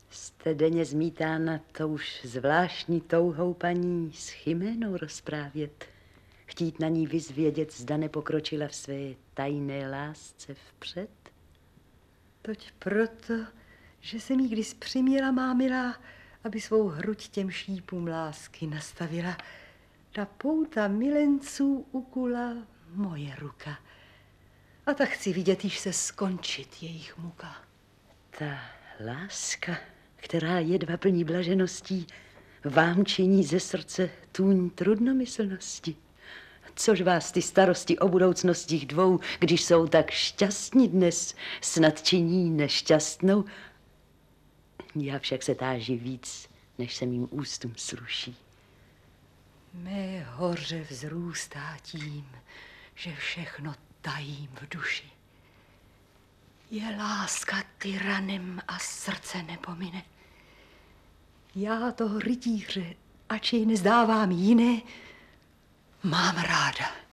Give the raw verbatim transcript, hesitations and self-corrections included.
Jste denně zmítána touž zvláštní touhou paní s Chiménou rozprávět. Chtít na ní vyzvědět, zda nepokročila v své tajné lásce vpřed? Toť proto, že jsem jí když přiměla, má milá, aby svou hruď těm šípům lásky nastavila. Ta pouta milenců ukula moje ruka. A tak chci vidět, již se skončit jejich muka. Ta láska, která jedva plní blažeností, vám činí ze srdce tůň trudnomyslnosti. Což vás ty starosti o budoucnostích dvou, když jsou tak šťastní dnes, snad činí nešťastnou? Já však se táži víc, než se mým ústům sluší. Mé hoře vzrůstá tím, že všechno tajím v duši. Je láska tyranem a srdce nepomine. Já toho rytíře, ač jej nezdávám jiné, mám ráda.